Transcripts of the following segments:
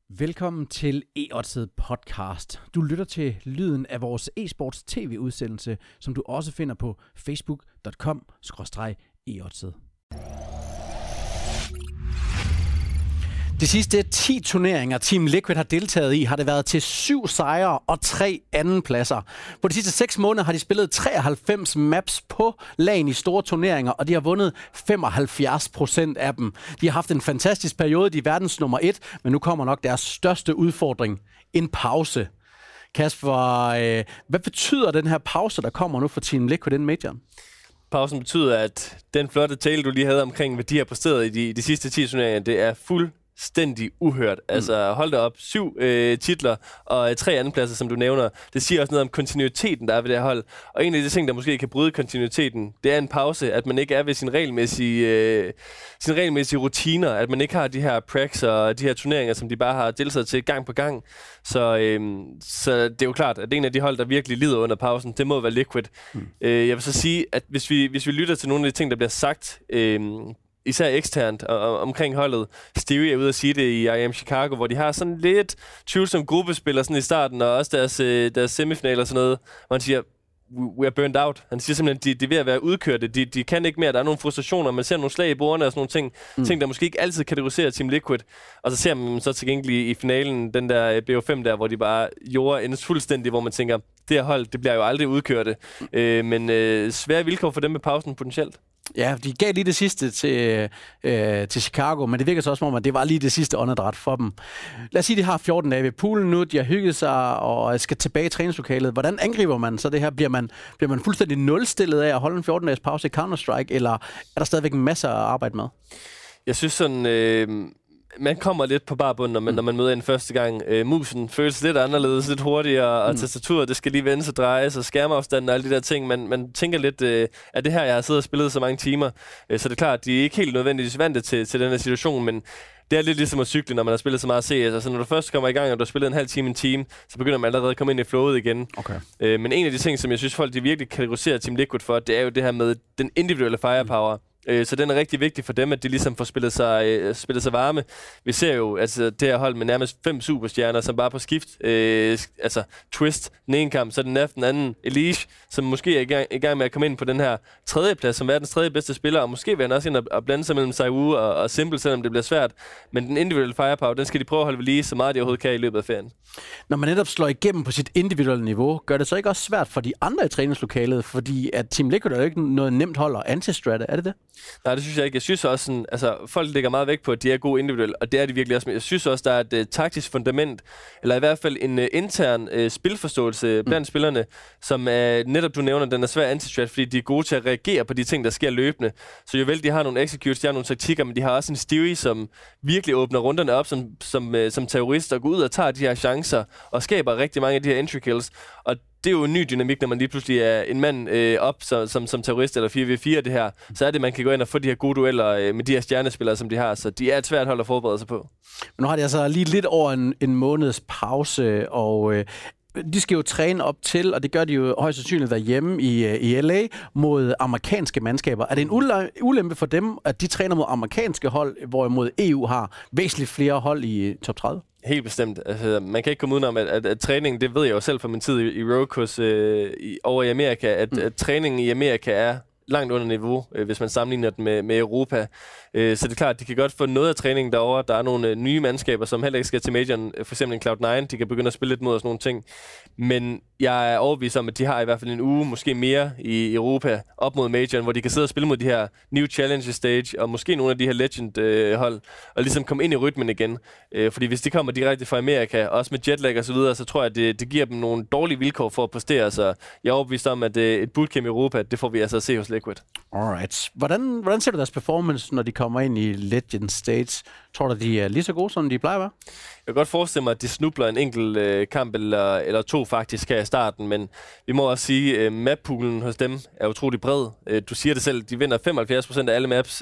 Velkommen til E-Oddset podcast. Du lytter til lyden af vores e-sports tv-udsendelse, som du også finder på facebook.com/eoddset. De sidste 10 turneringer, Team Liquid har deltaget i, har det været til 7 sejre og 3 andenpladser. På de sidste 6 måneder har de spillet 93 maps på lagen i store turneringer, og de har vundet 75% af dem. De har haft en fantastisk periode, de er verdens nummer 1, men nu kommer nok deres største udfordring, en pause. Kasper, hvad betyder den her pause, der kommer nu for Team Liquid in Major? Pausen betyder, at den flotte tale, du lige havde omkring, hvad de har præsteret i de sidste 10 turneringer, det er fuldstændig uhørt. Altså hold da op, 7 titler og 3 andenpladser, som du nævner. Det siger også noget om kontinuiteten, der er ved det her hold. Og en af de ting, der måske kan bryde kontinuiteten, det er en pause, at man ikke er ved sin regelmæssige rutiner, at man ikke har de her pracs og de her turneringer, som de bare har deltaget til gang på gang. Så det er jo klart, at en af de hold, der virkelig lider under pausen, det må være Liquid. Jeg vil så sige, at hvis vi lytter til nogle af de ting, der bliver sagt, især eksternt omkring holdet. Stevie er ude at sige det i IM Chicago, hvor de har sådan lidt tvivlsom gruppespiller sådan i starten, og også deres semifinaler og sådan noget, hvor han siger, we are burned out. Han siger simpelthen, de er ved at være udkørte. De kan ikke mere. Der er nogle frustrationer. Man ser nogle slag i bordene og sådan nogle ting. Ting, der måske ikke altid kategoriserer Team Liquid. Og så ser man så til gengæld i finalen, den der BO5 der, hvor de bare gjorde endes fuldstændig, hvor man tænker, det her hold, det bliver jo aldrig udkørte. Men svære vilkår for dem med pausen potentielt. Ja, de gav lige det sidste til Chicago, men det virker så også som om, at det var lige det sidste åndedræt for dem. Lad os sige, at de har 14 dage ved poolen nu, de har hygget sig og skal tilbage i træningslokalet. Hvordan angriber man så det her? Bliver man fuldstændig nulstillet af at holde en 14-dages pause i Counter-Strike, eller er der stadigvæk en masse at arbejde med? Jeg synes sådan... Man kommer lidt på barbunden, når man møder en første gang. Musen føles lidt anderledes, lidt hurtigere, og tastaturet, det skal lige vendes og drejes, og skærmafstanden og alle de der ting. Man tænker lidt, er det her, jeg har siddet og spillet så mange timer? Så det er klart, de er ikke helt nødvendigvis vante til den her situation, men det er lidt ligesom at cykle, når man har spillet så meget CS. Altså, når du først kommer i gang, og du har spillet en halv time, en time, så begynder man allerede at komme ind i flowet igen. Okay. Men en af de ting, som jeg synes, folk de virkelig kategoriserer Team Liquid for, det er jo det her med den individuelle firepower. Så den er rigtig vigtig for dem, at de ligesom får spillet sig varme. Vi ser jo altså, det her hold med nærmest 5 superstjerner, som bare på skift. Altså Twist, den ene kamp, så den anden Elige, som måske er i gang med at komme ind på den her 3. plads, som verdens 3. bedste spiller, og måske vil han også ind og blande sig mellem Saiwu og Simple, selvom det bliver svært. Men den individuelle firepower, den skal de prøve at holde ved lige, så meget de overhovedet kan i løbet af ferien. Når man netop slår igennem på sit individuelle niveau, gør det så ikke også svært for de andre i træningslokalet, fordi at Team Liquid er jo ikke noget nemt hold og anti-strat, er det det? Nej, det synes jeg ikke. Jeg synes også, sådan, altså, folk lægger meget vægt på, at de er gode individuelle, og det er de virkelig også. Men jeg synes også, der er et taktisk fundament, eller i hvert fald en intern spilforståelse blandt spillerne, som netop du nævner, den er svær anti-strat, fordi de er gode til at reagere på de ting, der sker løbende. Så jo vel, de har nogle executes, de har nogle taktikker, men de har også en Stevie, som virkelig åbner runderne op som terrorist, og går ud og tager de her chancer, og skaber rigtig mange af de her entry kills. Og det er jo en ny dynamik, når man lige pludselig er en mand op som terrorist eller 4v4 det her. Så er det, man kan gå ind og få de her gode dueller med de her stjernespillere, som de har. Så de er et svært hold at forberede sig på. Men nu har de altså lige lidt over en måneds pause, og de skal jo træne op til, og det gør de jo højst sandsynligt derhjemme i LA mod amerikanske mandskaber. Er det en ulempe for dem, at de træner mod amerikanske hold, hvorimod EU har væsentligt flere hold i top 30? Helt bestemt. Altså, man kan ikke komme udenom, at træningen, det ved jeg jo selv fra min tid i Rokus over i Amerika, at træningen i Amerika er langt under niveau, hvis man sammenligner den med Europa. Så det er klart, at de kan godt få noget af træningen derovre. Der er nogle nye mandskaber, som heller ikke skal til majoren, for eksempel en Cloud9. De kan begynde at spille lidt mod og sådan nogle ting. Men jeg er overbevist om, at de har i hvert fald en uge, måske mere i Europa, op mod majoren, hvor de kan sidde og spille mod de her New Challenge Stage, og måske nogle af de her Legend-hold, og ligesom komme ind i rytmen igen. Fordi hvis de kommer direkte fra Amerika, også med jetlag og så videre, så tror jeg, at det giver dem nogle dårlige vilkår for at præstere. Så jeg er overbevist om, at et bootcamp i Europa, det får vi altså at se hos Liquid. Alright. Hvordan ser du deres performance, når de kommer ind i Legend Stage? Tror du, de er lige så gode, som de plejer at være? Jeg kan godt forestille mig, at de snubler en enkelt kamp eller 2 faktisk her i starten, men vi må også sige, at map-poolen hos dem er utrolig bred. Du siger det selv, de vinder 75% af alle maps,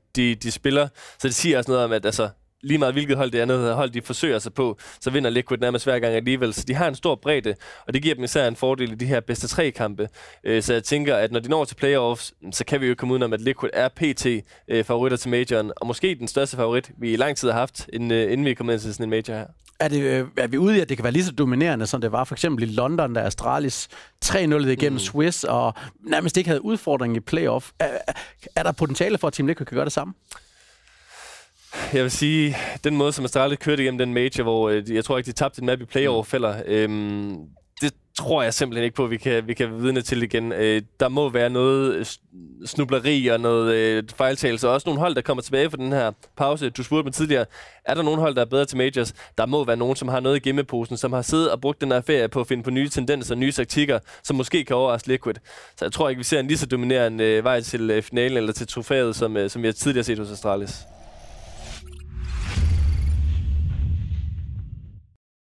de spiller, så det siger også noget om, at altså, lige meget hvilket hold det andet hold, de forsøger sig på, så vinder Liquid nærmest hver gang alligevel. Så de har en stor bredde, og det giver dem især en fordel i de her bedste 3-kampe. Så jeg tænker, at når de når til playoffs, så kan vi jo komme ud om, at Liquid er PT favoritter til majoren, og måske den største favorit, vi i lang tid har haft, inden vi kommer ind til sådan en major her. Er vi ude i, at det kan være lige så dominerende, som det var for eksempel i London, da Astralis 3-0 igennem Swiss, og nærmest ikke havde udfordring i playoff? Er der potentiale for, at Team Liquid kan gøre det samme? Jeg vil sige, den måde, som Astralis kørte igennem den major, hvor jeg tror ikke, de tabte en map i playoff heller, det tror jeg simpelthen ikke på, at vi kan vidne til igen. Der må være noget snubleri og noget fejltagelse, og også nogle hold, der kommer tilbage fra den her pause. Du spurgte mig tidligere, er der nogle hold, der er bedre til majors? Der må være nogen, som har noget i gemmeposen, som har siddet og brugt den her ferie på at finde på nye tendenser, nye taktikker, som måske kan overraske Liquid. Så jeg tror ikke, vi ser en lige så dominerende vej til finalen eller til trofæet, som vi har tidligere set hos Astralis.